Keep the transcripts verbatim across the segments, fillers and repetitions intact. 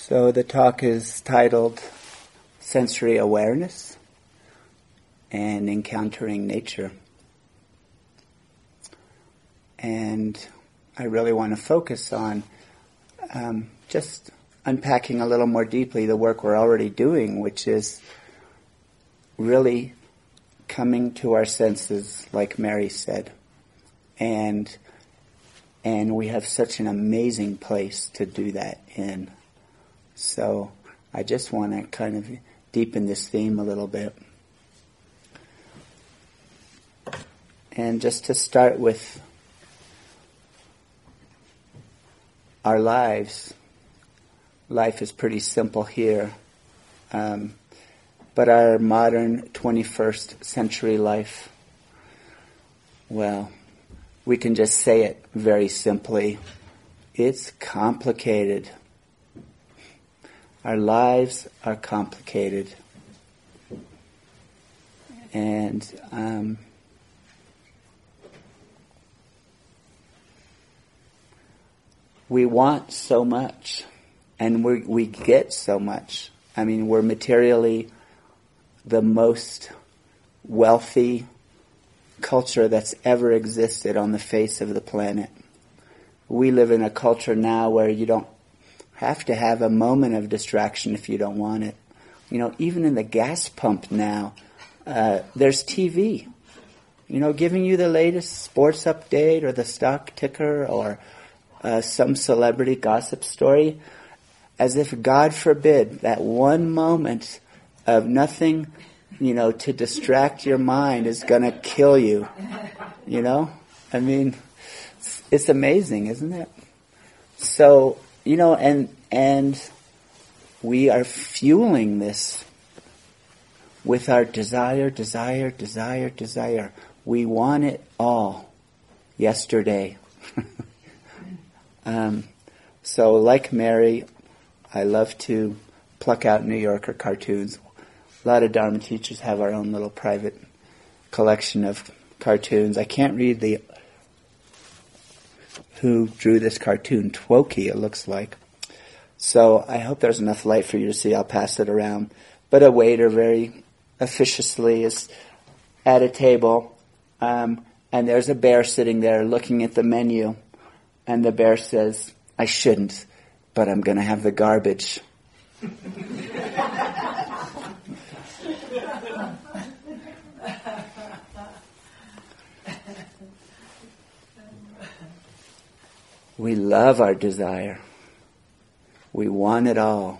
So the talk is titled Sensory Awareness and Encountering Nature. And I really want to focus on um, just unpacking a little more deeply the work we're already doing, which is really coming to our senses, like Mary said. And and we have such an amazing place to do that in. So I just want to kind of deepen this theme a little bit. And just to start with our lives, life is pretty simple here. Um, but our modern twenty-first century life, well, we can just say it very simply. It's complicated. Our lives are complicated. And um, we want so much, and we we get so much. I mean, we're materially the most wealthy culture that's ever existed on the face of the planet. We live in a culture now where you don't have to have a moment of distraction if you don't want it. You know, even in the gas pump now, uh, there's T V, you know, giving you the latest sports update or the stock ticker or uh, some celebrity gossip story, as if, God forbid, that one moment of nothing, you know, to distract your mind is going to kill you, you know? I mean, it's, it's amazing, isn't it? So, you know, and and we are fueling this with our desire, desire, desire, desire. We want it all yesterday. um, so, like Mary, I love to pluck out New Yorker cartoons. A lot of Dharma teachers have our own little private collection of cartoons. I can't read the who drew this cartoon, Twoki, it looks like. So I hope there's enough light for you to see. I'll pass it around. But a waiter very officiously is at a table, um, and there's a bear sitting there looking at the menu, and the bear says, "I shouldn't, but I'm going to have the garbage." We love our desire. We want it all.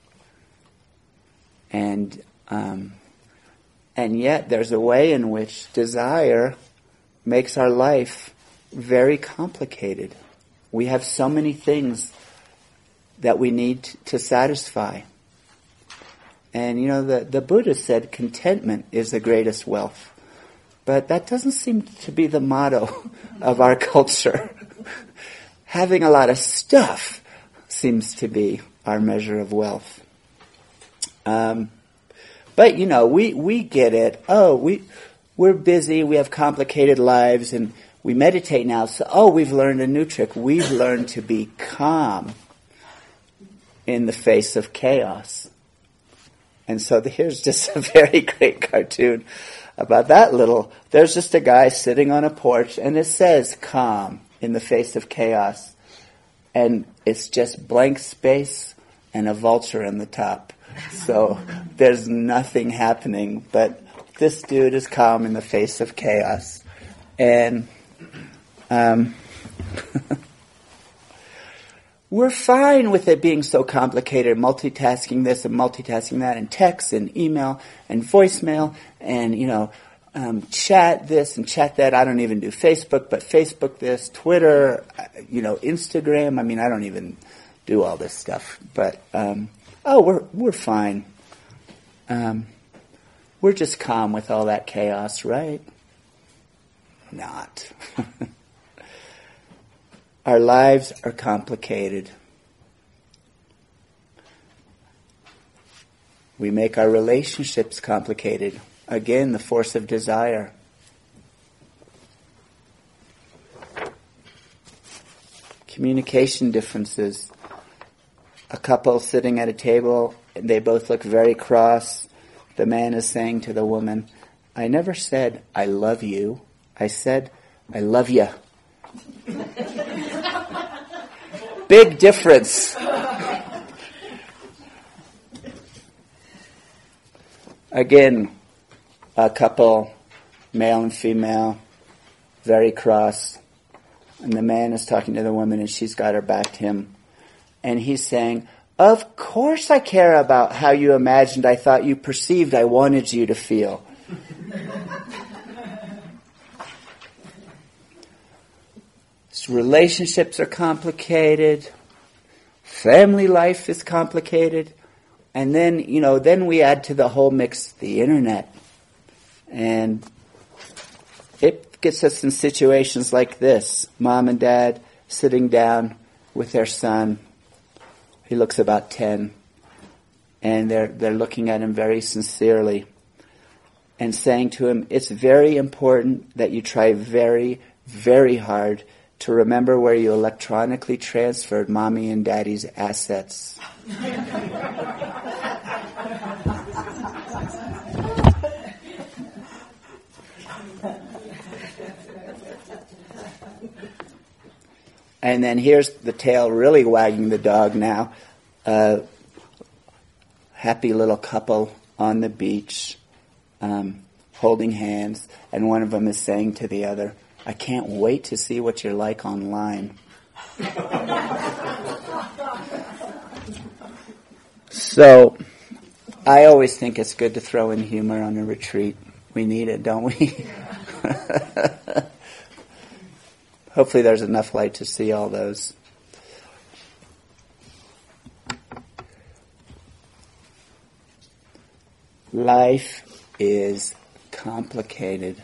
And um, and yet there's a way in which desire makes our life very complicated. We have so many things that we need to satisfy. And you know, the, the Buddha said contentment is the greatest wealth. But that doesn't seem to be the motto of our culture. Having a lot of stuff seems to be our measure of wealth. Um, but, you know, we, we get it. Oh, we, we're busy, we have complicated lives, and we meditate now. So, oh, we've learned a new trick. We've learned to be calm in the face of chaos. And so here's just a very great cartoon about that little. There's just a guy sitting on a porch, and it says calm in the face of chaos. And it's just blank space and a vulture on the top. So there's nothing happening, but this dude is calm in the face of chaos. And um, we're fine with it being so complicated, multitasking this and multitasking that, and text and email and voicemail and, you know, Um, chat this and chat that. I don't even do Facebook, but Facebook this, Twitter, you know, Instagram. I mean, I don't even do all this stuff. But um, oh, we're we're fine. Um, we're just calm with all that chaos, right? Not. Our lives are complicated. We make our relationships complicated. Again, the force of desire. Communication differences. a couple sitting at a table, and they both look very cross. The man is saying to the woman, I never said, I love you. I said, I love ya. Big difference. Again, a couple, male and female, very cross. And the man is talking to the woman and she's got her back to him. And he's saying, of course I care about how you imagined, I thought you perceived, I wanted you to feel. So relationships are complicated. Family life is complicated. And then, you know, then we add to the whole mix the internet. And it gets us in situations like this. Mom and dad sitting down with their son. He looks about ten. And they're they're looking at him very sincerely and saying to him, it's very important that you try very, very hard to remember where you electronically transferred mommy and daddy's assets. And then here's the tail really wagging the dog now. Uh, happy little couple on the beach, um, holding hands, and one of them is saying to the other, I can't wait to see what you're like online. So, I always think it's good to throw in humor on a retreat. We need it, don't we? Hopefully there's enough light to see all those. Life is complicated.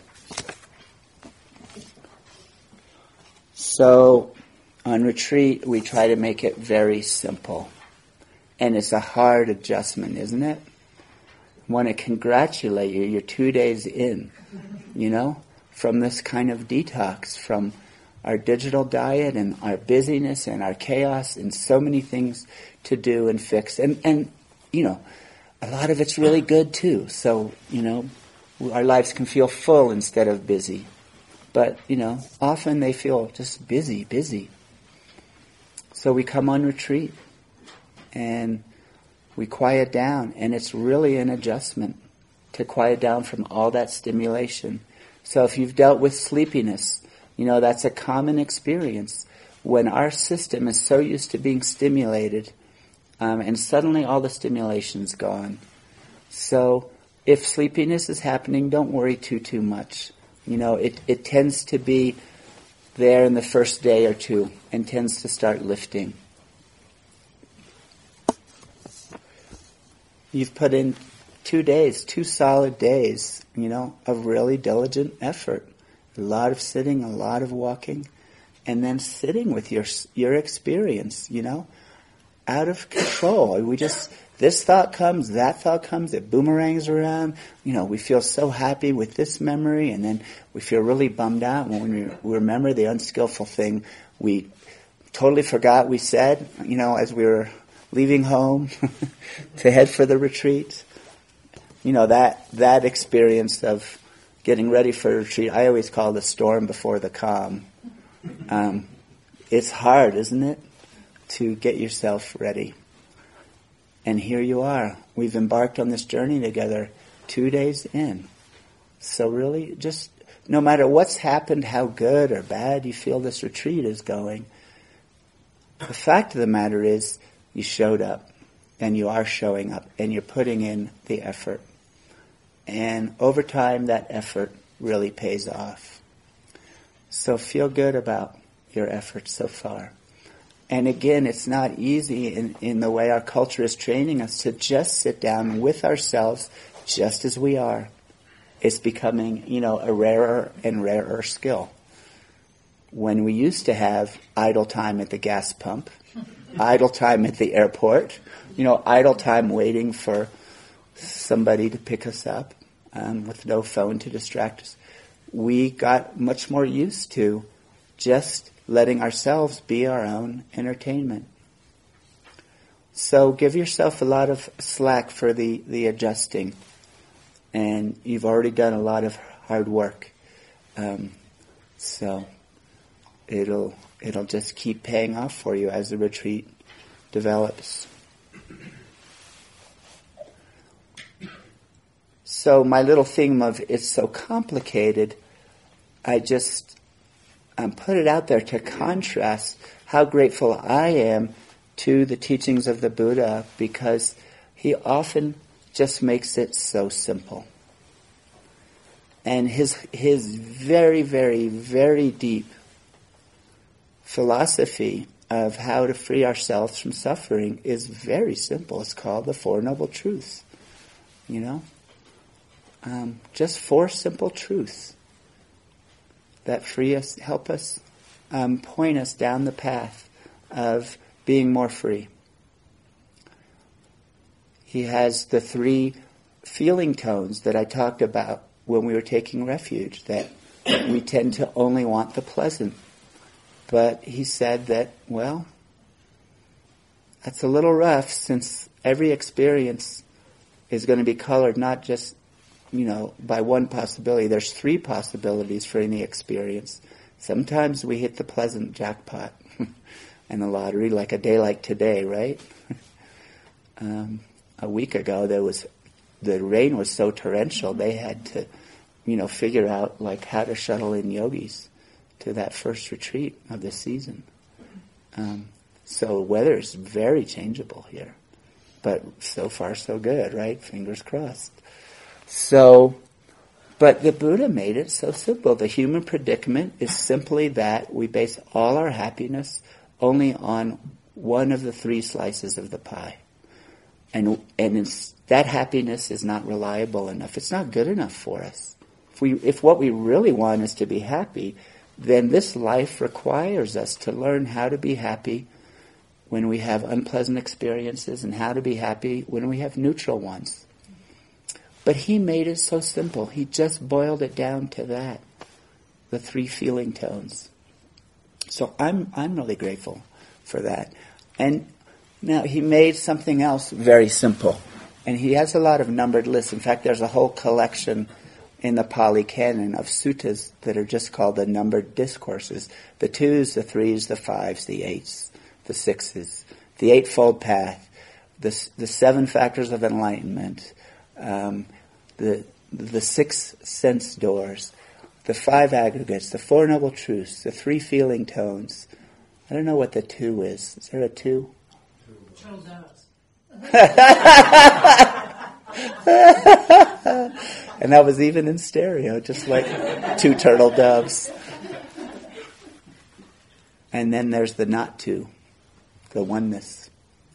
So, on retreat, we try to make it very simple. And it's a hard adjustment, isn't it? I want to congratulate you. You're two days in, you know, from this kind of detox, from our digital diet and our busyness and our chaos and so many things to do and fix. And, and, you know, a lot of it's really good too. So, you know, our lives can feel full instead of busy. But, you know, often they feel just busy, busy. So we come on retreat and we quiet down, and it's really an adjustment to quiet down from all that stimulation. So if you've dealt with sleepiness, you know, that's a common experience when our system is so used to being stimulated, um, and suddenly all the stimulation's gone. So if sleepiness is happening, don't worry too, too much. You know, it, it tends to be there in the first day or two and tends to start lifting. You've put in two days, two solid days, you know, of really diligent effort. A lot of sitting, a lot of walking, and then sitting with your your experience, you know, out of control. We just, this thought comes, that thought comes, it boomerangs around. You know, we feel so happy with this memory, and then we feel really bummed out when we remember the unskillful thing we totally forgot we said, you know, as we were leaving home to head for the retreat. You know, that that experience of getting ready for a retreat, I always call the storm before the calm. Um, it's hard, isn't it, to get yourself ready. And here you are. We've embarked on this journey together two days in. So really, just no matter what's happened, how good or bad you feel this retreat is going, the fact of the matter is you showed up, and you are showing up, and you're putting in the effort. And over time, that effort really pays off. So feel good about your efforts so far. And again, it's not easy in, in the way our culture is training us to just sit down with ourselves just as we are. It's becoming, you know, a rarer and rarer skill. When we used to have idle time at the gas pump, idle time at the airport, you know, idle time waiting for somebody to pick us up, um, with no phone to distract us, we got much more used to just letting ourselves be our own entertainment. So give yourself a lot of slack for the, the adjusting. And you've already done a lot of hard work. Um, so it'll it'll just keep paying off for you as the retreat develops. So my little theme of it's so complicated, I just um, put it out there to contrast how grateful I am to the teachings of the Buddha, because he often just makes it so simple. And his his very, very, very deep philosophy of how to free ourselves from suffering is very simple. It's called the Four Noble Truths. You know? Um, just four simple truths that free us, help us, um, point us down the path of being more free. He has the three feeling tones that I talked about when we were taking refuge, that we tend to only want the pleasant. But he said that, well, that's a little rough, since every experience is going to be colored not just, you know, by one possibility. There's three possibilities for any experience. Sometimes we hit the pleasant jackpot and the lottery, like a day like today, right? um, a week ago, there was the rain was so torrential, they had to, you know, figure out like how to shuttle in yogis to that first retreat of the season. Um, so weather is very changeable here, but so far so good, right? Fingers crossed. So, but the Buddha made it so simple. The human predicament is simply that we base all our happiness only on one of the three slices of the pie. And and it's, that happiness is not reliable enough. It's not good enough for us. If we, if what we really want is to be happy, then this life requires us to learn how to be happy when we have unpleasant experiences, and how to be happy when we have neutral ones. But he made it so simple. He just boiled it down to that, the three feeling tones. So I'm I'm really grateful for that. And now he made something else very simple. And he has a lot of numbered lists. In fact, there's a whole collection in the Pali Canon of suttas that are just called the numbered discourses. The twos, the threes, the fives, the eights, the sixes, the eightfold path, the the seven factors of enlightenment, um, the the six sense doors, the five aggregates, the four noble truths, the three feeling tones. I don't know what the two is. Is there a two? Charles Dance. And that was even in stereo, just like two turtle doves. And then there's the not two, the oneness.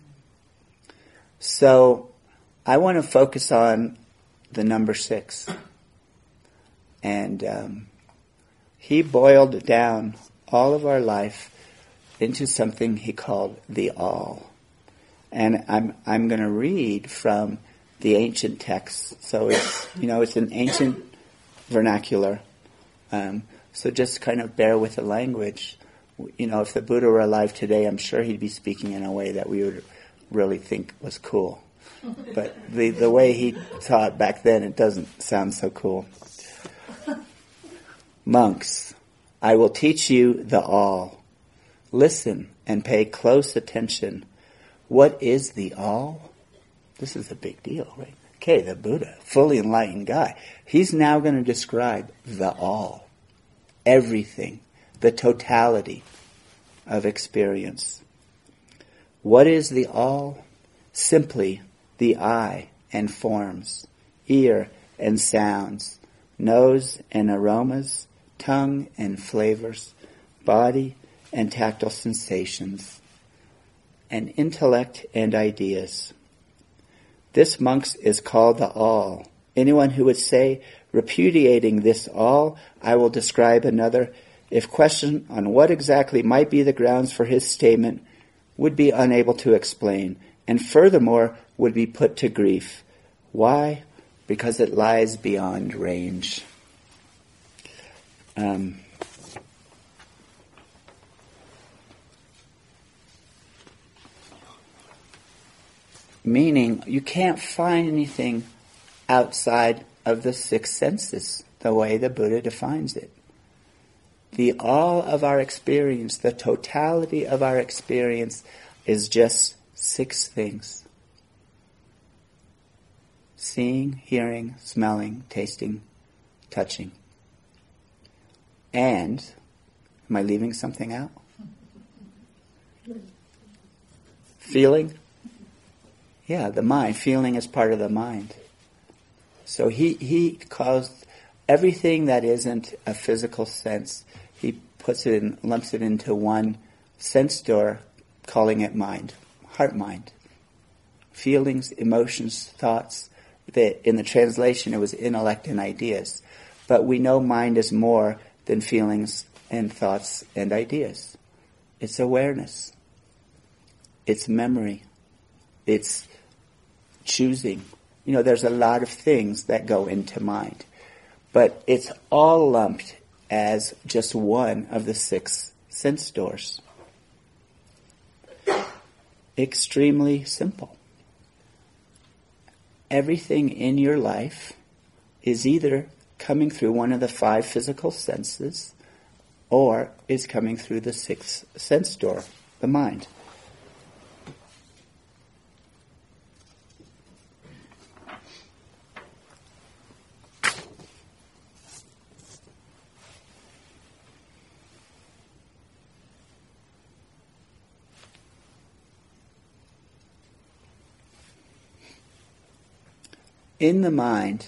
So I want to focus on the number six. And um, he boiled down all of our life into something he called the all. And I'm I'm going to read from the ancient texts. So it's, you know, it's an ancient vernacular. Um, so just kind of bear with the language. You know, if the Buddha were alive today, I'm sure he'd be speaking in a way that we would really think was cool. But the, the way he taught back then, it doesn't sound so cool. Monks, I will teach you the all. Listen and pay close attention. What is the all? This is a big deal, right? Okay, the Buddha, fully enlightened guy. He's now going to describe the all. Everything. The totality of experience. What is the all? Simply the eye and forms, ear and sounds, nose and aromas, tongue and flavors, body and tactile sensations, and intellect and ideas. This, monks, is called the all. Anyone who would say, repudiating this all, I will describe another, if questioned on what exactly might be the grounds for his statement, would be unable to explain, and furthermore would be put to grief. Why? Because it lies beyond range. Um, meaning you can't find anything outside of the six senses, the way the Buddha defines it. The all of our experience, the totality of our experience is just six things. Seeing, hearing, smelling, tasting, touching. And, am I leaving something out? Feeling? Yeah, the mind. Feeling is part of the mind. So he, he calls everything that isn't a physical sense, he puts it in, lumps it into one sense door, calling it mind, heart mind. Feelings, emotions, thoughts. The, in the translation it was intellect and ideas. But we know mind is more than feelings and thoughts and ideas. It's awareness. It's memory. It's choosing. You know, there's a lot of things that go into mind. But it's all lumped as just one of the six sense doors. Extremely simple. Everything in your life is either coming through one of the five physical senses or is coming through the sixth sense door, the mind. In the mind,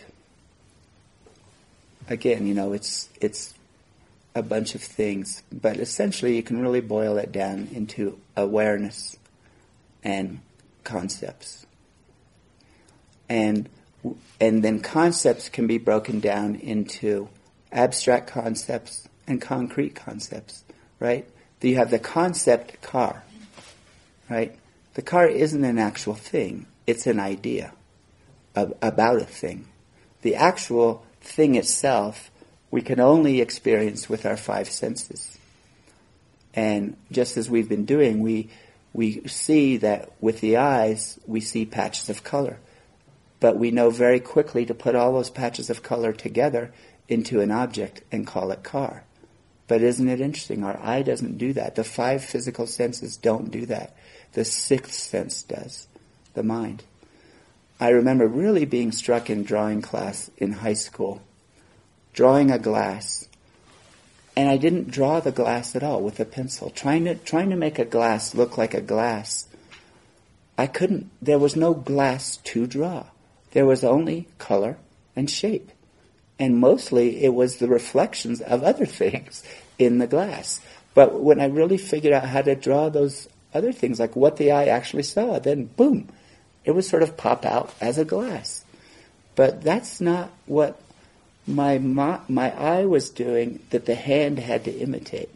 again, you know, it's it's a bunch of things, but essentially you can really boil it down into awareness and concepts. And and then concepts can be broken down into abstract concepts and concrete concepts, right? You have the concept car, right? The car isn't an actual thing, it's an idea about a thing. The actual thing itself we can only experience with our five senses. And just as we've been doing, we we see that with the eyes we see patches of color. But we know very quickly to put all those patches of color together into an object and call it car. But isn't it interesting? Our eye doesn't do that. The five physical senses don't do that. The sixth sense does, the mind. I remember really being struck in drawing class in high school, drawing a glass. And I didn't draw the glass at all with a pencil. Trying to trying to make a glass look like a glass. I couldn't, there was no glass to draw. There was only color and shape. And mostly it was the reflections of other things in the glass. But when I really figured out how to draw those other things, like what the eye actually saw, then boom, it would sort of pop out as a glass. But that's not what my my, my eye was doing that the hand had to imitate.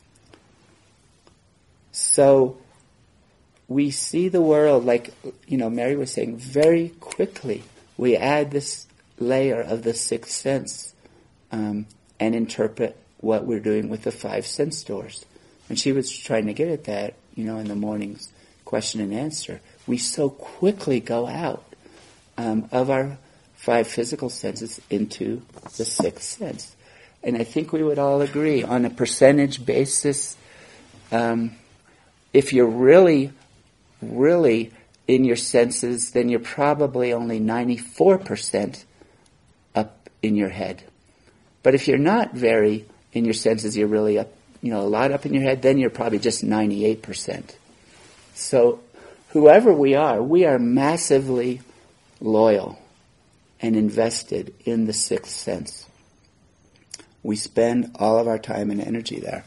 So we see the world, like, you know, Mary was saying, very quickly. We add this layer of the sixth sense um, and interpret what we're doing with the five sense doors. And she was trying to get at that, you know, in the morning's question and answer. We so quickly go out um, of our five physical senses into the sixth sense. And I think we would all agree on a percentage basis, um, if you're really, really in your senses, then you're probably only ninety-four percent up in your head. But if you're not very in your senses, you're really up, you know, a lot up in your head, then you're probably just ninety-eight percent. So whoever we are, we are massively loyal and invested in the sixth sense. We spend all of our time and energy there.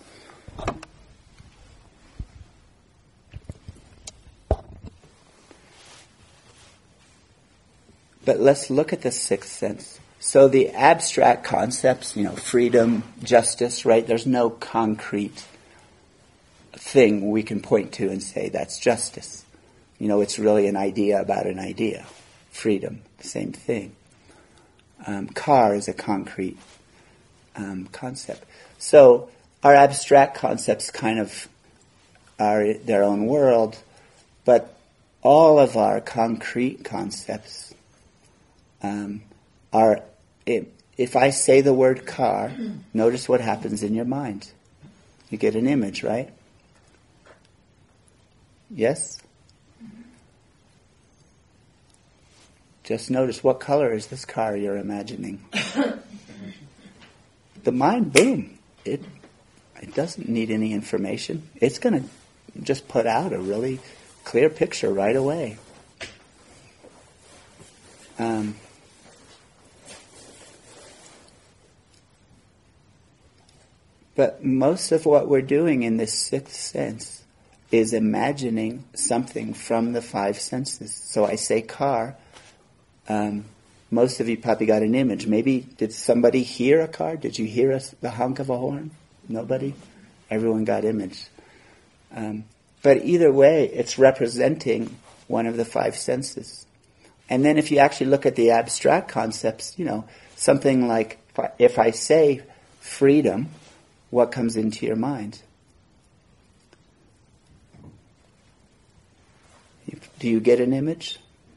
But let's look at the sixth sense. So the abstract concepts, you know, freedom, justice, right? There's no concrete thing we can point to and say that's justice. You know, it's really an idea about an idea. Freedom, same thing. Um, car is a concrete um, concept. So our abstract concepts kind of are their own world, but all of our concrete concepts um, are, if, if I say the word car, notice what happens in your mind. You get an image, right? Yes? Just notice, what color is this car you're imagining? The mind, boom, it it doesn't need any information. It's going to just put out a really clear picture right away. Um, but most of what we're doing in this sixth sense is imagining something from the five senses. So I say car. Um, most of you probably got an image. Maybe, did somebody hear a car? Did you hear a, the honk of a horn? Nobody? Everyone got image. Um, but either way, it's representing one of the five senses. And then if you actually look at the abstract concepts, you know, something like, if I, if I say freedom, what comes into your mind? Do you get an image?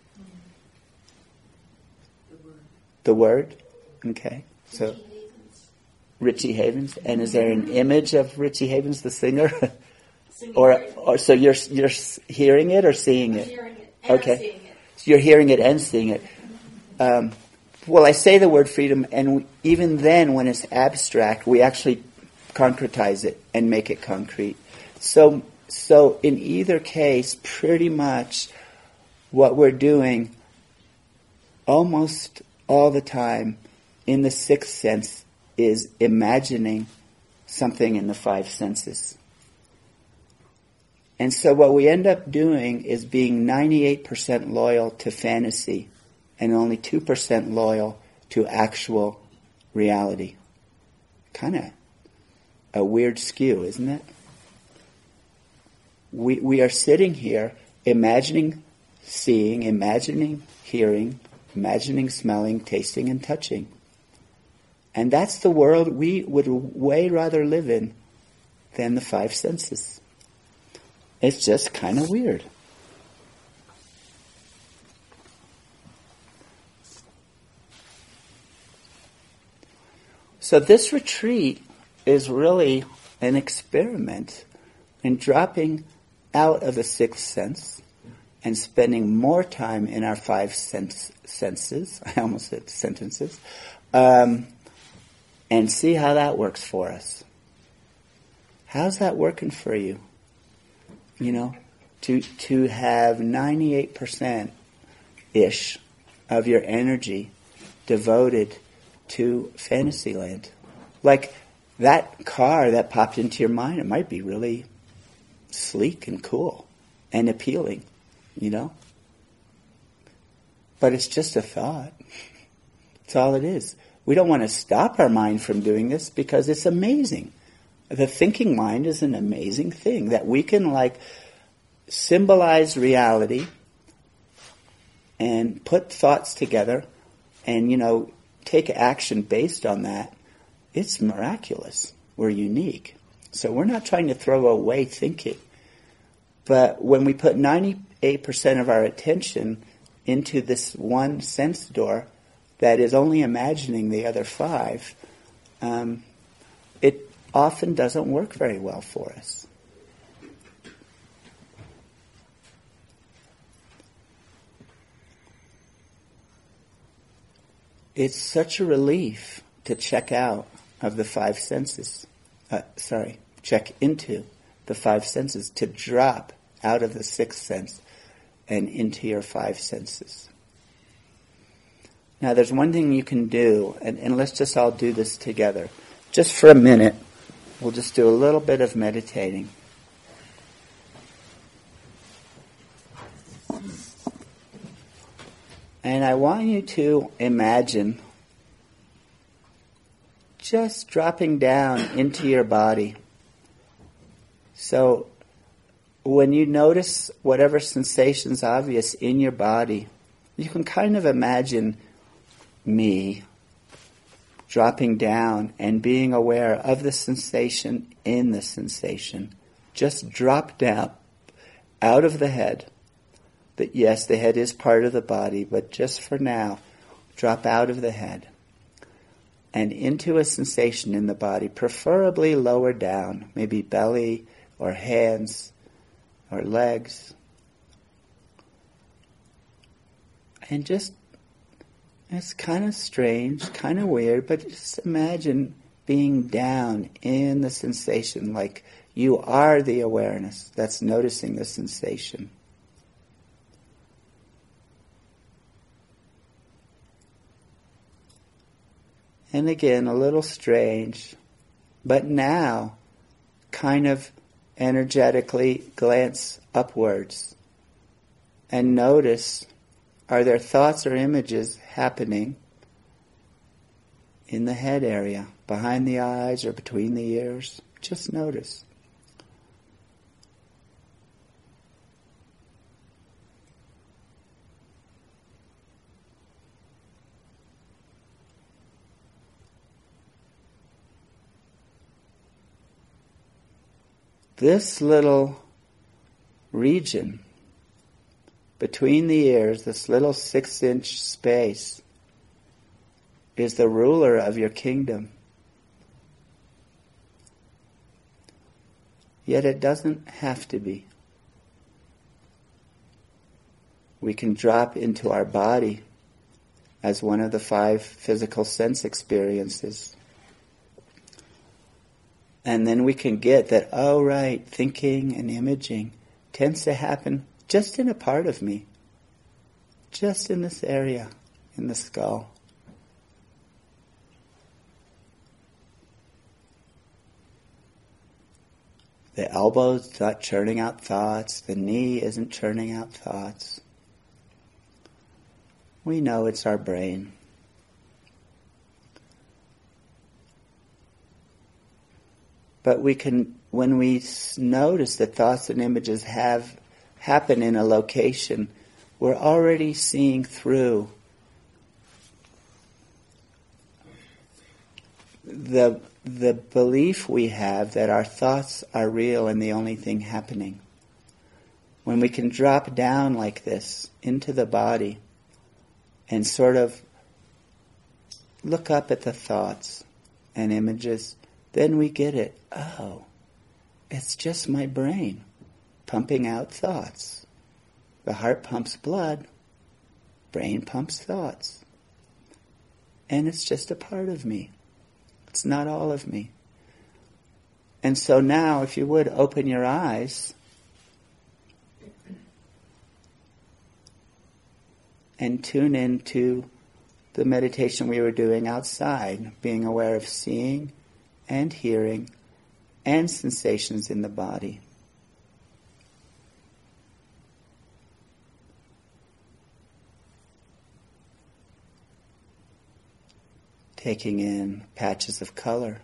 The word? Okay. So, Richie Havens. And is there an image of Richie Havens, the singer? or, or so you're you're hearing it or seeing it? Hearing it and okay. seeing it. So you're hearing it and seeing it. Um, well, I say the word freedom, and we, even then, when it's abstract, we actually concretize it and make it concrete. So, so in either case, pretty much what we're doing almost all the time in the sixth sense is imagining something in the five senses. And so what we end up doing is being ninety-eight percent loyal to fantasy and only two percent loyal to actual reality. Kind of a weird skew, isn't it? We we are sitting here imagining seeing, imagining hearing, imagining smelling, tasting, and touching. And that's the world we would way rather live in than the five senses. It's just kind of weird. So this retreat is really an experiment in dropping out of the sixth sense and spending more time in our five sense, senses. I almost said sentences. Um, and see how that works for us. How's that working for you? You know, to to have ninety-eight percent-ish of your energy devoted to Fantasyland. Like that car that popped into your mind, it might be really sleek and cool and appealing, you know? But it's just a thought. That's all it is. We don't want to stop our mind from doing this because it's amazing. The thinking mind is an amazing thing that we can like symbolize reality and put thoughts together and, you know, take action based on that. It's miraculous. We're unique. So we're not trying to throw away thinking. But when we put ninety-eight percent of our attention into this one sense door that is only imagining the other five, um, it often doesn't work very well for us. It's such a relief to check out of the five senses. Uh, sorry, check into the five senses, to drop out of the sixth sense and into your five senses. Now there's one thing you can do, and, and let's just all do this together. Just for a minute, we'll just do a little bit of meditating. And I want you to imagine just dropping down into your body. So when you notice whatever sensation's obvious in your body, you can kind of imagine me dropping down and being aware of the sensation in the sensation. Just drop down out of the head that yes, the head is part of the body, but just for now, drop out of the head and into a sensation in the body, preferably lower down, maybe belly or hands or legs. And just, it's kind of strange, kind of weird, but just imagine being down in the sensation, like you are the awareness that's noticing the sensation. And again, a little strange, but now kind of energetically glance upwards and notice, are there thoughts or images happening in the head area, behind the eyes or between the ears? Just notice. This little region between the ears, this little six-inch space, is the ruler of your kingdom. Yet it doesn't have to be. We can drop into our body as one of the five physical sense experiences. And then we can get that, oh right, thinking and imaging tends to happen just in a part of me. Just in this area, in the skull. The elbow's not churning out thoughts. The knee isn't churning out thoughts. We know it's our brain. But we can, when we notice that thoughts and images have happen in a location, we're already seeing through the the belief we have that our thoughts are real and the only thing happening. When we can drop down like this into the body and sort of look up at the thoughts and images, then we get it. Oh, it's just my brain pumping out thoughts. The heart pumps blood, brain pumps thoughts. And it's just a part of me. It's not all of me. And so now, if you would, open your eyes and tune into the meditation we were doing outside, being aware of seeing and hearing and sensations in the body. Taking in patches of color.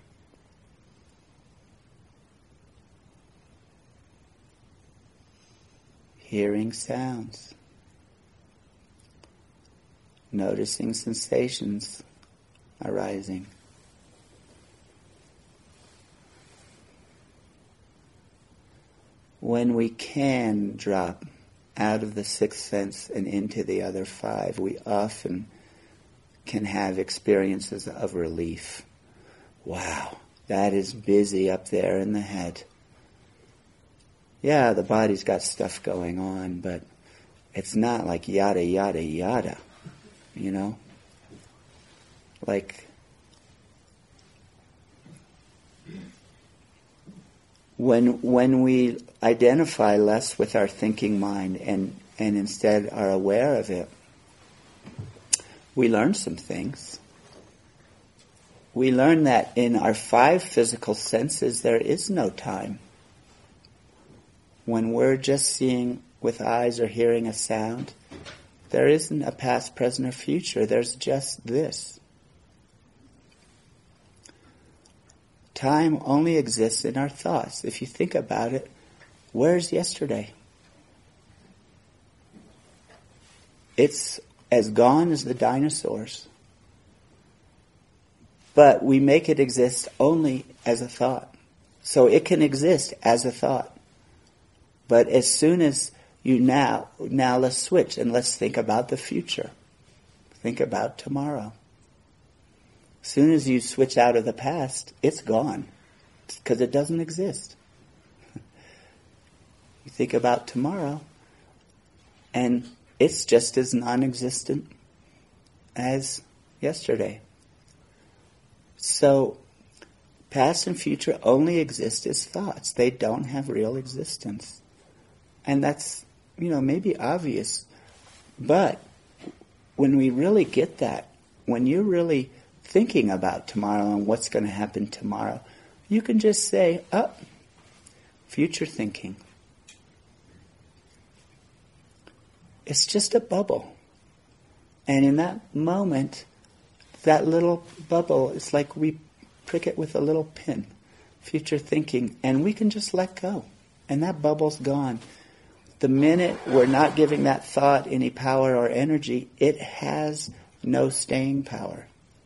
Hearing sounds. Noticing sensations arising. When we can drop out of the sixth sense and into the other five, we often can have experiences of relief. Wow, that is busy up there in the head. Yeah, the body's got stuff going on, but it's not like yada, yada, yada, you know? Like, when when we identify less with our thinking mind and, and instead are aware of it, we learn some things. We learn that in our five physical senses there is no time. When we're just seeing with eyes or hearing a sound, there isn't a past, present, or future. There's just this. Time only exists in our thoughts. If you think about it, where's yesterday? It's as gone as the dinosaurs. But we make it exist only as a thought. So it can exist as a thought. But as soon as You now, now let's switch and let's think about the future. Think about tomorrow. As soon as you switch out of the past, it's gone. Because it doesn't exist. You think about tomorrow, and it's just as non-existent as yesterday. So, past and future only exist as thoughts. They don't have real existence. And that's, you know, maybe obvious. But when we really get that, when you're really thinking about tomorrow and what's going to happen tomorrow, you can just say, oh, future thinking. It's just a bubble. And in that moment, that little bubble, it's like we prick it with a little pin, future thinking, and we can just let go. And that bubble's gone. The minute we're not giving that thought any power or energy, it has no staying power.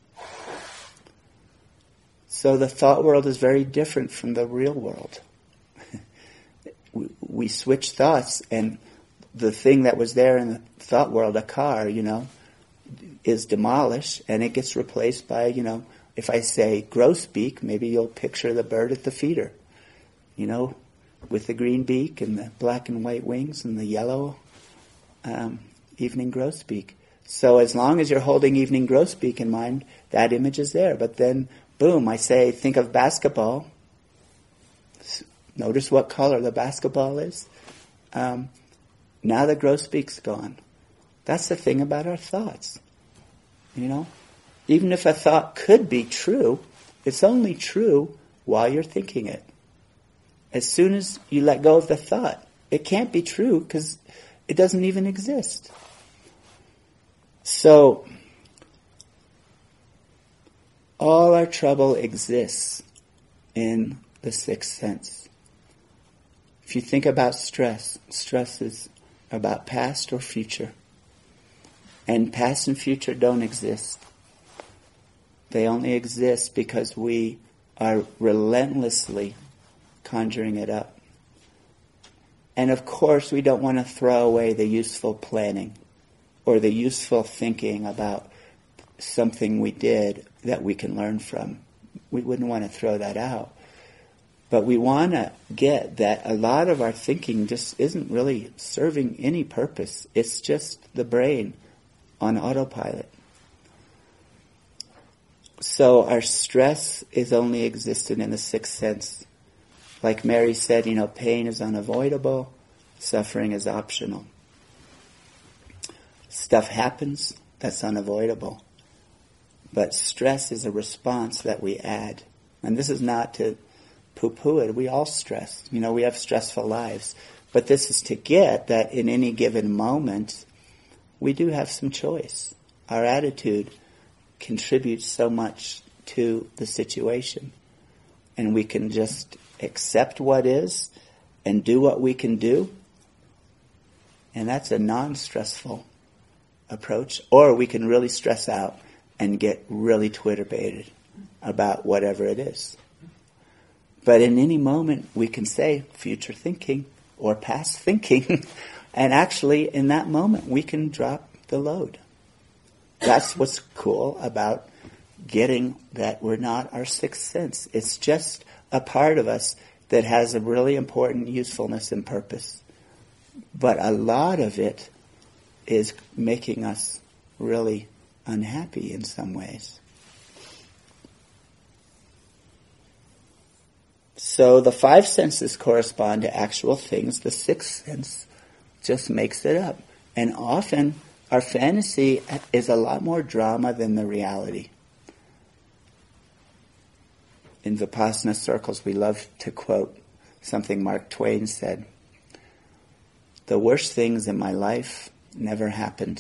So the thought world is very different from the real world. we, we switch thoughts, and the thing that was there in the thought world, a car, you know, is demolished, and it gets replaced by, you know, if I say grosbeak, maybe you'll picture the bird at the feeder, you know, with the green beak and the black and white wings and the yellow um, evening grosbeak. So as long as you're holding evening grosbeak in mind, that image is there. But then, boom, I say, think of basketball. Notice what color the basketball is. Um, now the grosbeak's gone. That's the thing about our thoughts. You know? Even if a thought could be true, it's only true while you're thinking it. As soon as you let go of the thought, it can't be true because it doesn't even exist. So, all our trouble exists in the sixth sense. If you think about stress, stress is about past or future. And past and future don't exist. They only exist because we are relentlessly conjuring it up. And of course, we don't want to throw away the useful planning or the useful thinking about something we did that we can learn from. We wouldn't want to throw that out. But we want to get that a lot of our thinking just isn't really serving any purpose. It's just the brain on autopilot. So our stress is only existent in the sixth sense. Like Mary said, you know, pain is unavoidable, suffering is optional. Stuff happens, that's unavoidable. But stress is a response that we add. And this is not to poo-poo it. We all stress. You know, we have stressful lives. But this is to get that in any given moment, we do have some choice. Our attitude contributes so much to the situation. And we can just accept what is and do what we can do. And that's a non-stressful approach. Or we can really stress out and get really Twitter-baited about whatever it is. But in any moment, we can say future thinking or past thinking. And actually, in that moment, we can drop the load. That's what's cool about getting that we're not our sixth sense. It's just a part of us that has a really important usefulness and purpose. But a lot of it is making us really unhappy in some ways. So the five senses correspond to actual things. The sixth sense just makes it up. And often our fantasy is a lot more drama than the reality. In Vipassana circles, we love to quote something Mark Twain said. The worst things in my life never happened.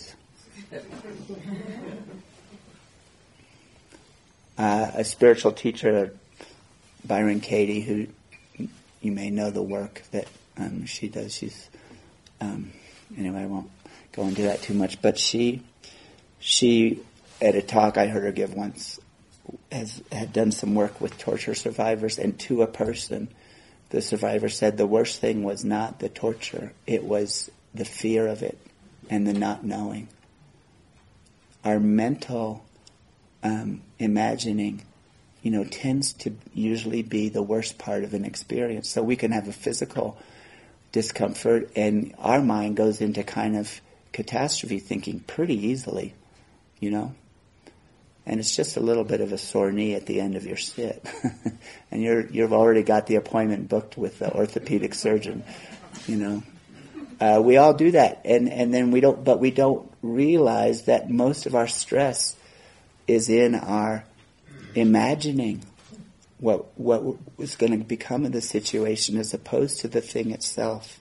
Uh, a spiritual teacher, Byron Katie, who you may know the work that um, she does. She's um, anyway, I won't go into that too much. But she, she at a talk I heard her give once, has had done some work with torture survivors, and to a person, the survivor said the worst thing was not the torture; it was the fear of it and the not knowing. Our mental um, imagining, you know, tends to usually be the worst part of an experience. So we can have a physical discomfort, and our mind goes into kind of catastrophe thinking pretty easily, you know. And it's just a little bit of a sore knee at the end of your sit. And you're, you've already got the appointment booked with the orthopedic surgeon, you know. Uh, we all do that. And, and then we don't, but we don't realize that most of our stress is in our imagining what, what is going to become of the situation as opposed to the thing itself.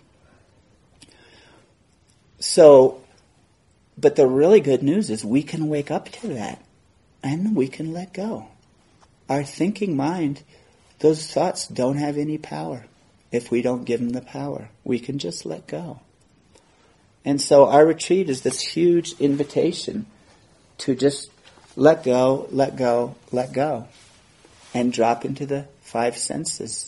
So, but the really good news is we can wake up to that. And we can let go. Our thinking mind, those thoughts don't have any power if we don't give them the power. We can just let go. And so our retreat is this huge invitation to just let go, let go, let go, and drop into the five senses.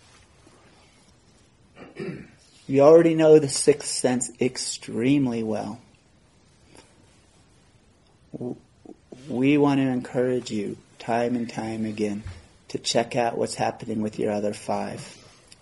You already know the sixth sense extremely well. We want to encourage you time and time again to check out what's happening with your other five.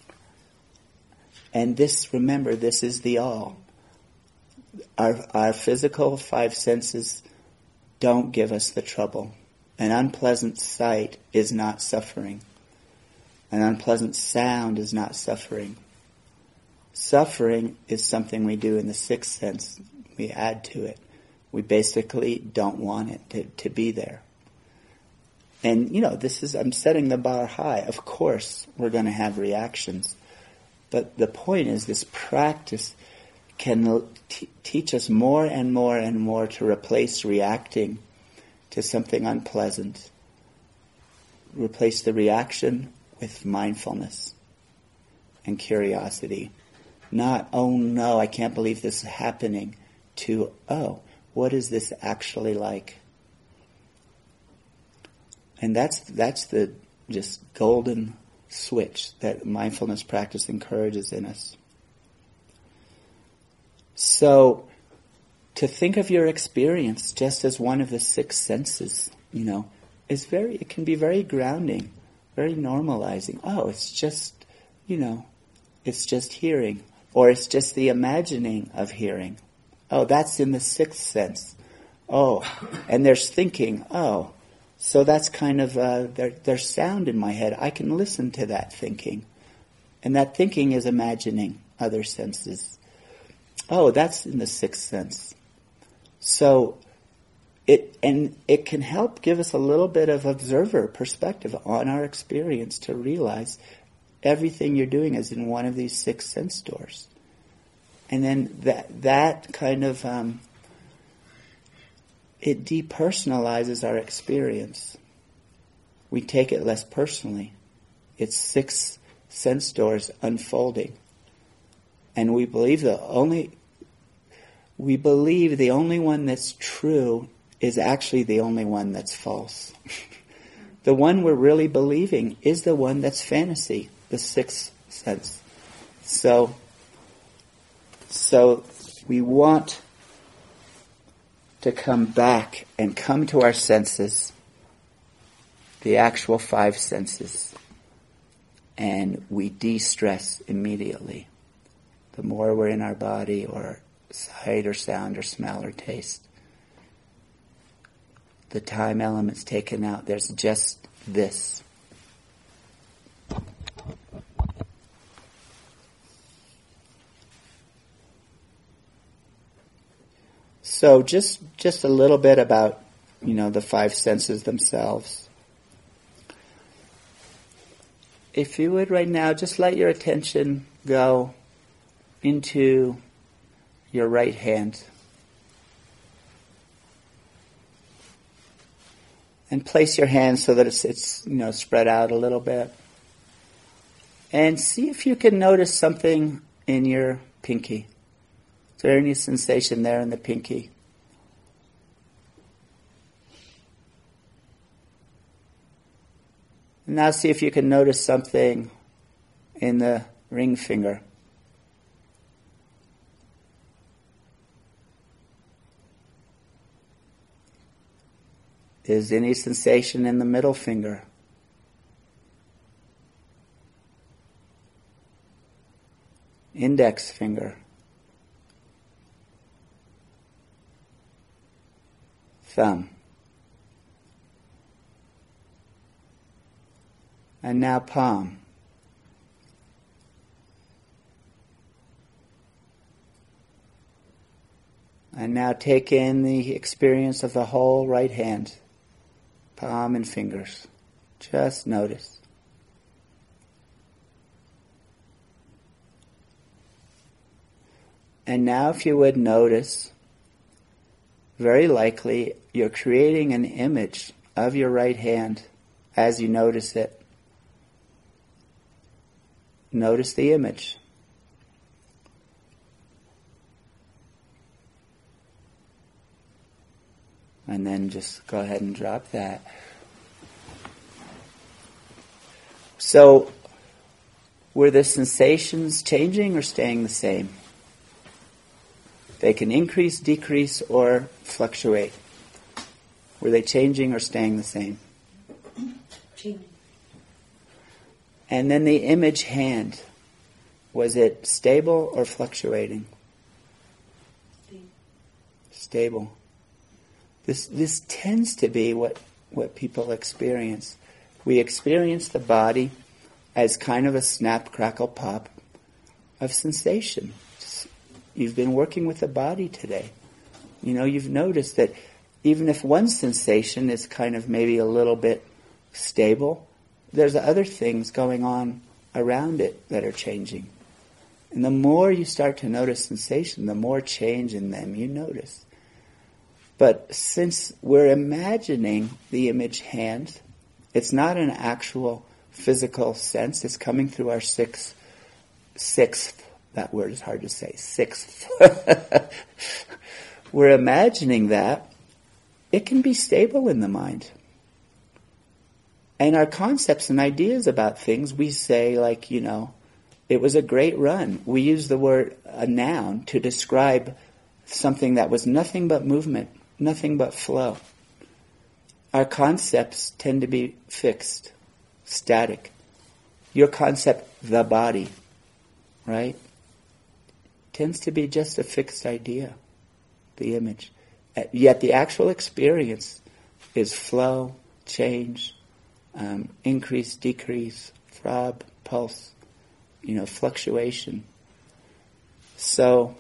And this, remember, this is the all. Our, our physical five senses don't give us the trouble. An unpleasant sight is not suffering. An unpleasant sound is not suffering. Suffering is something we do in the sixth sense. We add to it. We basically don't want it to, to be there. And, you know, this is, I'm setting the bar high. Of course, we're going to have reactions. But the point is this practice can t- teach us more and more and more to replace reacting to something unpleasant. Replace the reaction with mindfulness and curiosity. Not, oh no, I can't believe this is happening, to, oh, what is this actually like? And that's that's the just golden switch that mindfulness practice encourages in us. So, to think of your experience just as one of the six senses, you know, is very, it can be very grounding, very normalizing. Oh, it's just, you know, it's just hearing, or it's just the imagining of hearing. Oh, that's in the sixth sense. Oh, and there's thinking. Oh, so that's kind of, uh, there, there's sound in my head. I can listen to that thinking. And that thinking is imagining other senses. Oh, that's in the sixth sense. So, it, and it can help give us a little bit of observer perspective on our experience to realize everything you're doing is in one of these six sense doors. And then that that kind of, um, it depersonalizes our experience. We take it less personally. It's six sense doors unfolding. And we believe the only, we believe the only one that's true is actually the only one that's false. The one we're really believing is the one that's fantasy, the sixth sense. So, So we want to come back and come to our senses, the actual five senses, and we de-stress immediately. The more we're in our body, or sight or sound or smell or taste, the time element's taken out. There's just this. So just just a little bit about, you know, the five senses themselves. If you would right now, just let your attention go into your right hand. And place your hand so that it's, it's you know, spread out a little bit. And see if you can notice something in your pinky. Is there any sensation there in the pinky? And now see if you can notice something in the ring finger. Is any sensation in the middle finger? Index finger? Thumb? And now palm. And now take in the experience of the whole right hand, palm and fingers. Just notice. And now if you would notice, very likely you're creating an image of your right hand as you notice it. Notice the image. And then just go ahead and drop that. So, were the sensations changing or staying the same? They can increase, decrease, or fluctuate. Were they changing or staying the same? Changing. And then the image hand, was it stable or fluctuating? Stable. Stable. This this tends to be what, what people experience. We experience the body as kind of a snap, crackle, pop of sensation. You've been working with the body today. You know, you've noticed that even if one sensation is kind of maybe a little bit stable, there's other things going on around it that are changing. And the more you start to notice sensation, the more change in them you notice. But since we're imagining the image hand, it's not an actual physical sense. It's coming through our sixth, sixth, that word is hard to say, sixth. We're imagining that. It can be stable in the mind. And our concepts and ideas about things, we say like, you know, it was a great run. We use the word a noun to describe something that was nothing but movement, nothing but flow. Our concepts tend to be fixed, static. Your concept, the body, right, tends to be just a fixed idea, the image. Yet the actual experience is flow, change, um, increase, decrease, throb, pulse, you know, fluctuation. So,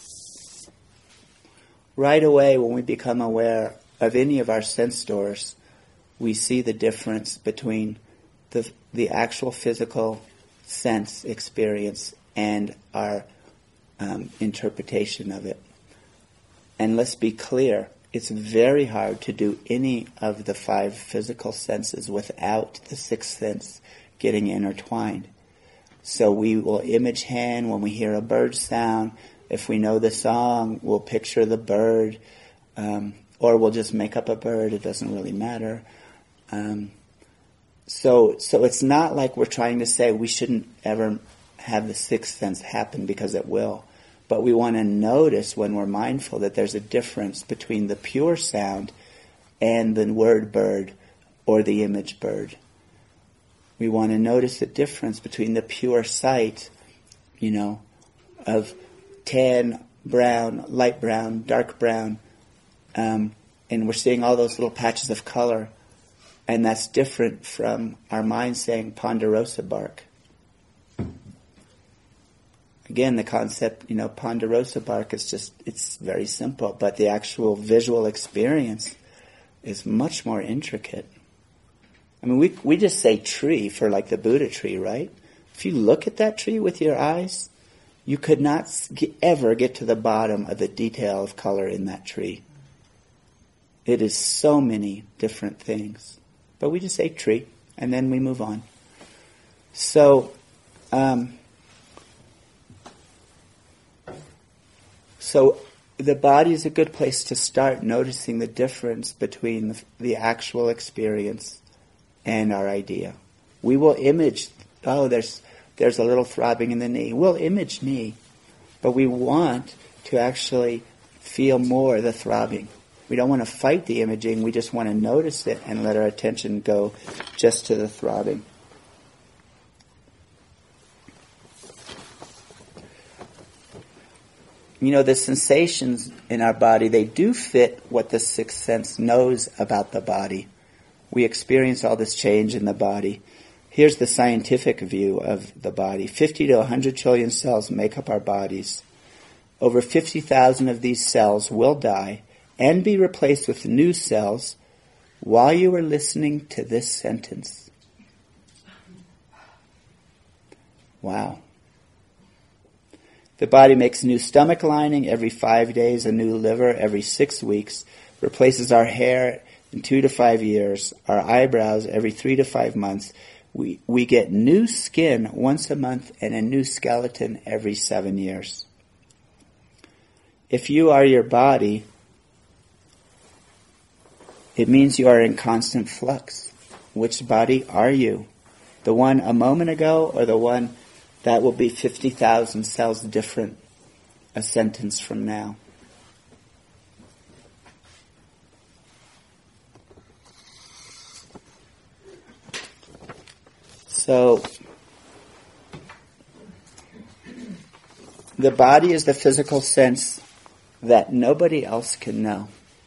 right away when we become aware of any of our sense doors, we see the difference between the the actual physical sense experience and our um, interpretation of it. And let's be clear, it's very hard to do any of the five physical senses without the sixth sense getting intertwined. So we will image hand when we hear a bird sound. If we know the song, we'll picture the bird, um, or we'll just make up a bird. It doesn't really matter. Um, so, so it's not like we're trying to say we shouldn't ever have the sixth sense happen, because it will. But we want to notice when we're mindful that there's a difference between the pure sound and the word bird or the image bird. We want to notice the difference between the pure sight, you know, of tan, brown, light brown, dark brown, um, and we're seeing all those little patches of color, and that's different from our mind saying ponderosa bark. Again, the concept, you know, ponderosa bark is just, it's very simple, but the actual visual experience is much more intricate. I mean, we we just say tree for like the Buddha tree, right? If you look at that tree with your eyes, you could not get, ever get to the bottom of the detail of color in that tree. It is so many different things. But we just say tree, and then we move on. So, um, so the body is a good place to start noticing the difference between the, the actual experience and our idea. We will image, oh, there's there's a little throbbing in the knee. We'll image knee, but we want to actually feel more the throbbing. We don't want to fight the imaging, we just want to notice it and let our attention go just to the throbbing. You know, the sensations in our body, they do fit what the sixth sense knows about the body. We experience all this change in the body. Here's the scientific view of the body. fifty to one hundred trillion cells make up our bodies. Over fifty thousand of these cells will die and be replaced with new cells while you are listening to this sentence. Wow. The body makes a new stomach lining every five days, a new liver every six weeks, replaces our hair in two to five years, our eyebrows every three to five months. We, we get new skin once a month and a new skeleton every seven years. If you are your body, it means you are in constant flux. Which body are you? The one a moment ago or the one that will be fifty thousand cells different a sentence from now? So, the body is the physical sense that nobody else can know.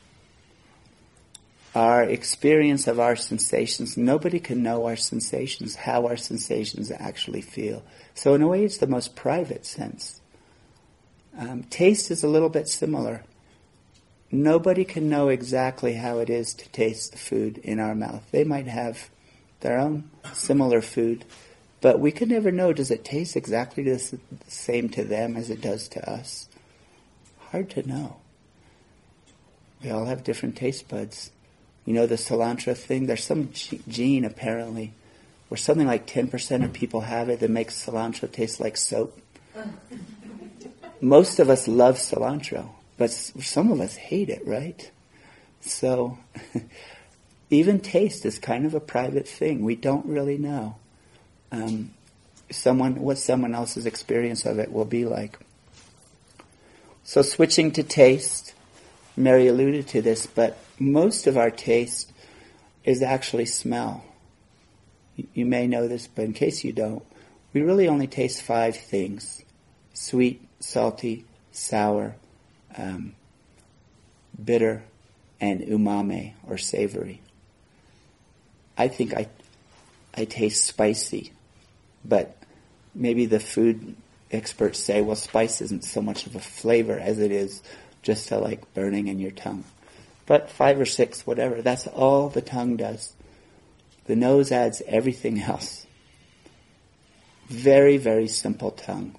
Our experience of our sensations, nobody can know our sensations, how our sensations actually feel. So in a way, it's the most private sense. Um, taste is a little bit similar. Nobody can know exactly how it is to taste the food in our mouth. They might have their own similar food, but we could never know, does it taste exactly the same to them as it does to us? Hard to know. We all have different taste buds. You know the cilantro thing? There's some gene, apparently, where something like ten percent of people have it that makes cilantro taste like soap. Most of us love cilantro, but some of us hate it, right? So, even taste is kind of a private thing. We don't really know um, someone what someone else's experience of it will be like. So switching to taste, Mary alluded to this, but most of our taste is actually smell. You may know this, but in case you don't, we really only taste five things: sweet, salty, sour, um, bitter, and umami, or savory. I think I, I taste spicy, but maybe the food experts say, well, spice isn't so much of a flavor as it is just a like burning in your tongue. But five or six, whatever, that's all the tongue does. The nose adds everything else. Very, very simple tongue.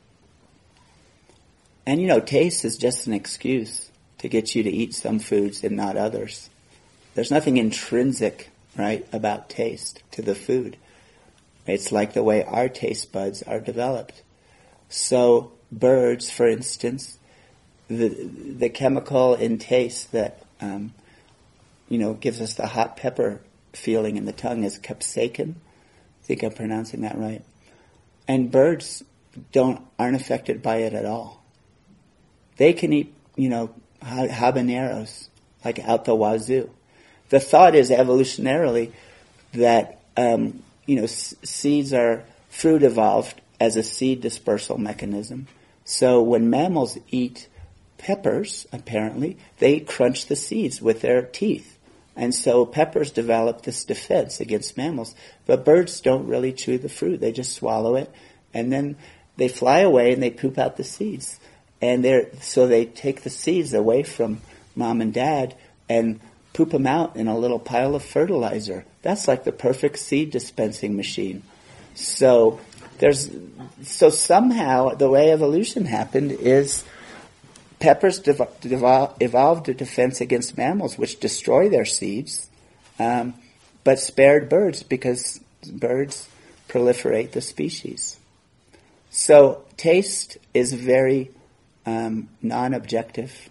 And you know, taste is just an excuse to get you to eat some foods and not others. There's nothing intrinsic, right, about taste to the food. It's like the way our taste buds are developed. So birds, for instance, the the chemical in taste that um, you know gives us the hot pepper feeling in the tongue is capsaicin. I think I'm pronouncing that right. And birds don't aren't affected by it at all. They can eat, you know, habaneros like out the wazoo. The thought is evolutionarily that um, you know s- seeds are fruit evolved as a seed dispersal mechanism. So when mammals eat peppers, apparently, they crunch the seeds with their teeth. And so peppers develop this defense against mammals. But birds don't really chew the fruit. They just swallow it. And then they fly away and they poop out the seeds. And they're, so they take the seeds away from mom and dad and poop them out in a little pile of fertilizer. That's like the perfect seed dispensing machine. So there's, so somehow the way evolution happened is peppers dev- dev- evolved a defense against mammals, which destroy their seeds, um, but spared birds because birds proliferate the species. So taste is very um, non-objective.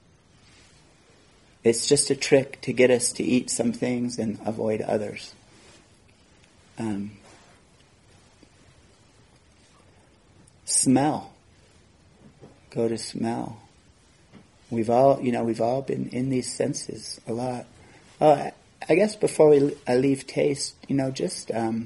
It's just a trick to get us to eat some things and avoid others. Um, smell. Go to smell. We've all, you know, we've all been in these senses a lot. Oh, I, I guess before we I leave taste, you know, just um,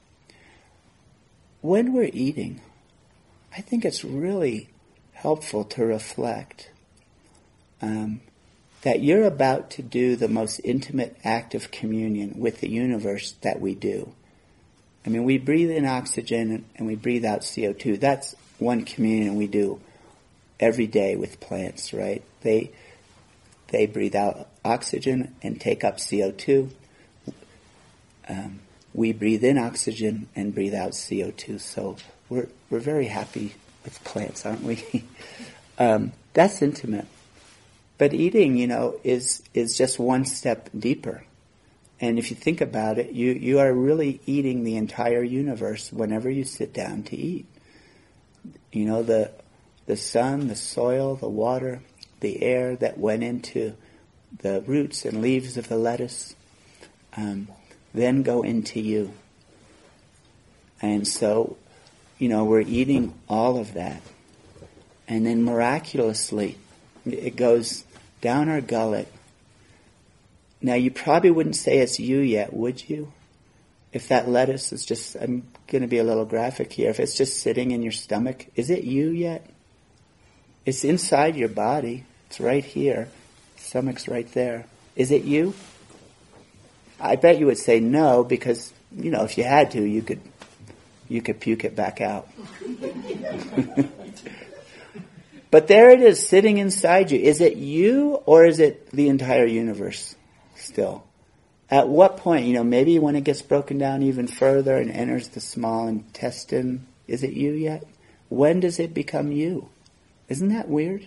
when we're eating, I think it's really helpful to reflect um, that you're about to do the most intimate act of communion with the universe that we do. I mean, we breathe in oxygen and we breathe out C O two. That's one communion we do every day with plants, right? They they breathe out oxygen and take up C O two. Um, we breathe in oxygen and breathe out C O two. So we're we're very happy with plants, aren't we? um, that's intimate. But eating, you know, is is just one step deeper. And if you think about it, you, you are really eating the entire universe whenever you sit down to eat. You know, the the sun, the soil, the water, the air that went into the roots and leaves of the lettuce, um, then go into you. And so, you know, we're eating all of that. And then miraculously, it goes down our gullet. Now, you probably wouldn't say it's you yet, would you? If that lettuce is just, I'm going to be a little graphic here, if it's just sitting in your stomach, is it you yet? It's inside your body. It's right here. Stomach's right there. Is it you? I bet you would say no, because, you know, if you had to, you could, you could puke it back out. But there it is, sitting inside you. Is it you, or is it the entire universe still? At what point, you know, maybe when it gets broken down even further and enters the small intestine, is it you yet? When does it become you? Isn't that weird?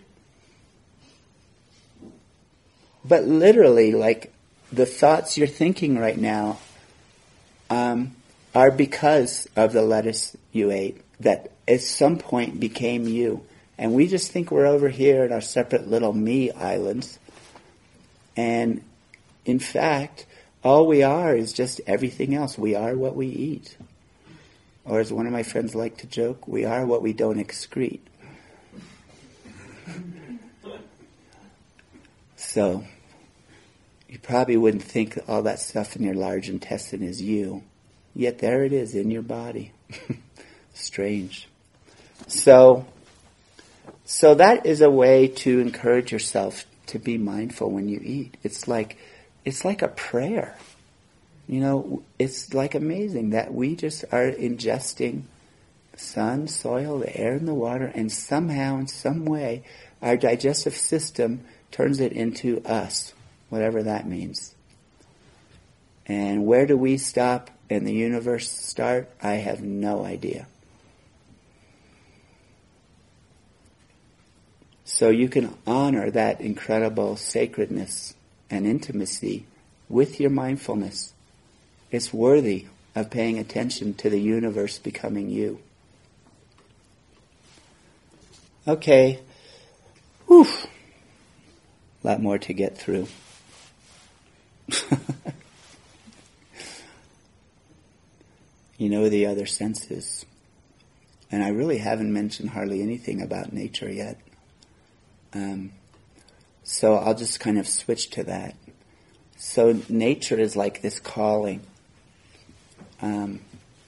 But literally, like, the thoughts you're thinking right now um, are because of the lettuce you ate, that at some point became you. And we just think we're over here in our separate little me islands. And in fact, all we are is just everything else. We are what we eat. Or as one of my friends like to joke, we are what we don't excrete. So, you probably wouldn't think all that stuff in your large intestine is you. Yet there it is in your body. Strange. So, so that is a way to encourage yourself to be mindful when you eat. It's like, it's like a prayer. You know, it's like amazing that we just are ingesting the sun, soil, the air, and the water, and somehow, in some way, our digestive system turns it into us, whatever that means. And where do we stop and the universe start? I have no idea. So you can honor that incredible sacredness and intimacy with your mindfulness. It's worthy of paying attention to the universe becoming you. Okay. Whew. A lot more to get through. You know the other senses. And I really haven't mentioned hardly anything about nature yet. Um, so I'll just kind of switch to that. So nature is like this calling. Um,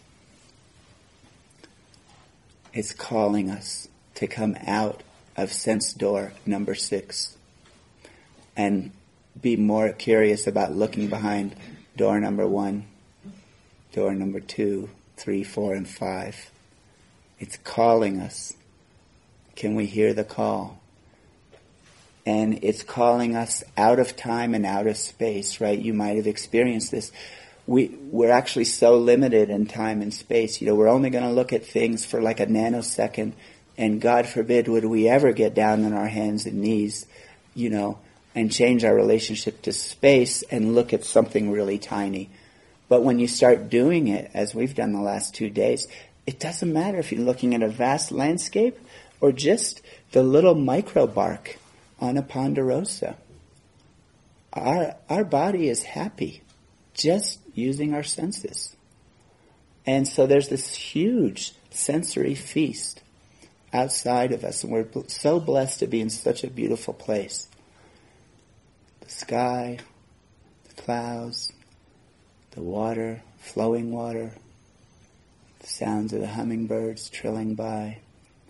it's calling us to come out of sense door number six and be more curious about looking behind door number one, door number two, three, four, and five. It's calling us. Can we hear the call? And it's calling us out of time and out of space, right? You might have experienced this. We, we're actually so limited in time and space. You know, we're only going to look at things for like a nanosecond, and God forbid would we ever get down on our hands and knees, you know, and change our relationship to space and look at something really tiny. But when you start doing it, as we've done the last two days, it doesn't matter if you're looking at a vast landscape or just the little microbark on a ponderosa. Our, our body is happy just using our senses. And so there's this huge sensory feast. outside of us, and we're bl- so blessed to be in such a beautiful place. The sky, the clouds, the water, flowing water, the sounds of the hummingbirds trilling by.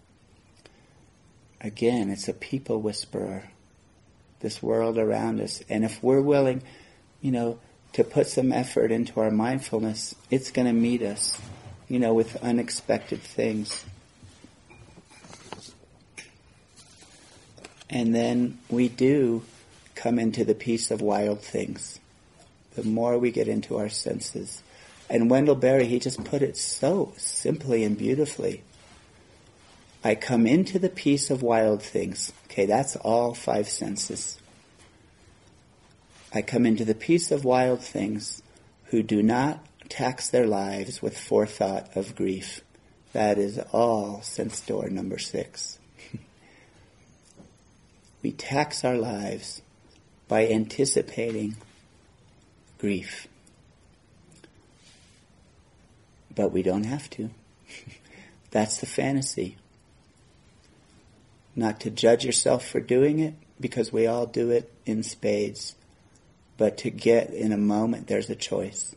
Again, it's a people whisperer, this world around us. And if we're willing, you know, to put some effort into our mindfulness, it's going to meet us, you know, with unexpected things. And then we do come into the peace of wild things. The more we get into our senses. And Wendell Berry, he just put it so simply and beautifully. I come into the peace of wild things. Okay, that's all five senses. I come into the peace of wild things who do not tax their lives with forethought of grief. That is all sense door number six. We tax our lives by anticipating grief. But we don't have to. That's the fantasy. Not to judge yourself for doing it, because we all do it in spades. But to get in a moment, there's a choice.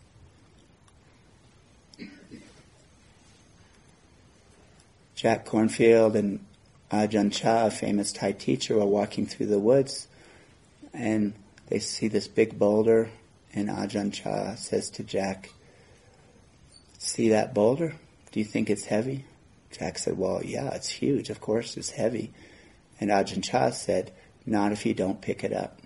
Jack Kornfield and Ajahn Chah, a famous Thai teacher, were walking through the woods, and they see this big boulder, and Ajahn Chah says to Jack, "See that boulder? Do you think it's heavy?" Jack said, "Well, yeah, it's huge. Of course it's heavy." And Ajahn Chah said, "Not if you don't pick it up."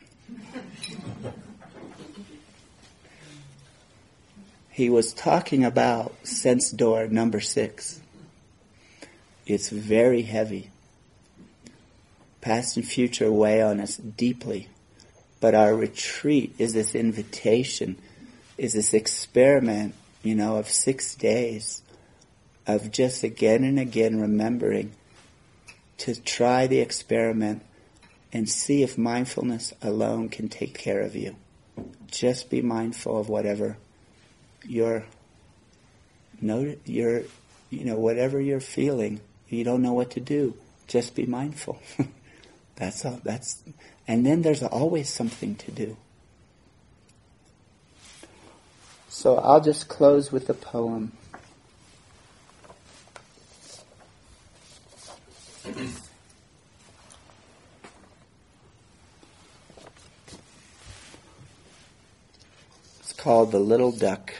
He was talking about sense door number six. It's very heavy. Past and future weigh on us deeply. But our retreat is this invitation, is this experiment, you know, of six days of just again and again remembering to try the experiment and see if mindfulness alone can take care of you. Just be mindful of whatever you're, you're, you know, whatever you're feeling. You don't know what to do. Just be mindful. That's all. That's, and then there's always something to do. So I'll just close with a poem. It's called The Little Duck.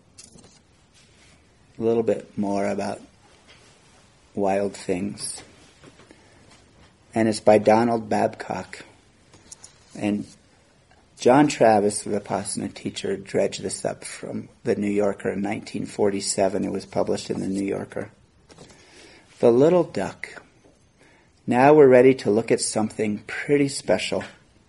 A little bit more about wild things. And it's by Donald Babcock. And John Travis, the Vipassana teacher, dredged this up from the New Yorker in nineteen forty-seven. It was published in the New Yorker. The Little Duck. Now we're ready to look at something pretty special.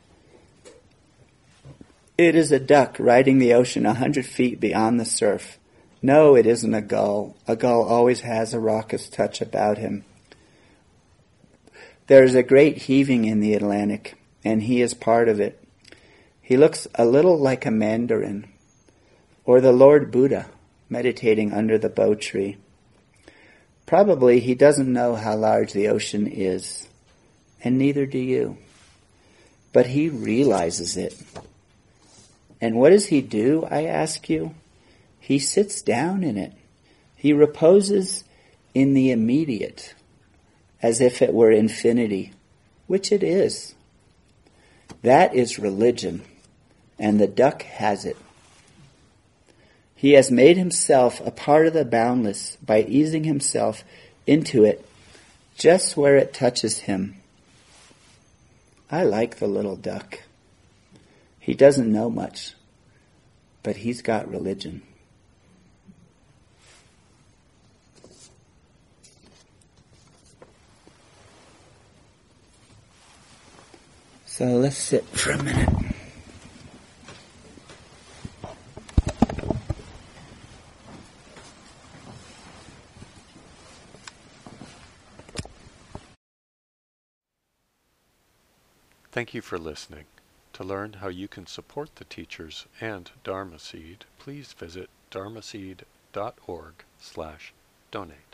It is a duck riding the ocean a hundred feet beyond the surf. No, it isn't a gull. A gull always has a raucous touch about him. There is a great heaving in the Atlantic, and he is part of it. He looks a little like a mandarin, or the Lord Buddha meditating under the bo tree. Probably he doesn't know how large the ocean is, and neither do you. But he realizes it. And what does he do, I ask you? He sits down in it. He reposes in the immediate, as if it were infinity, which it is. That is religion, and the duck has it. He has made himself a part of the boundless by easing himself into it just where it touches him. I like the little duck. He doesn't know much, but he's got religion. So let's sit for a minute. Thank you for listening. To learn how you can support the teachers and Dharma Seed, please visit dharmaseed dot org slash donate.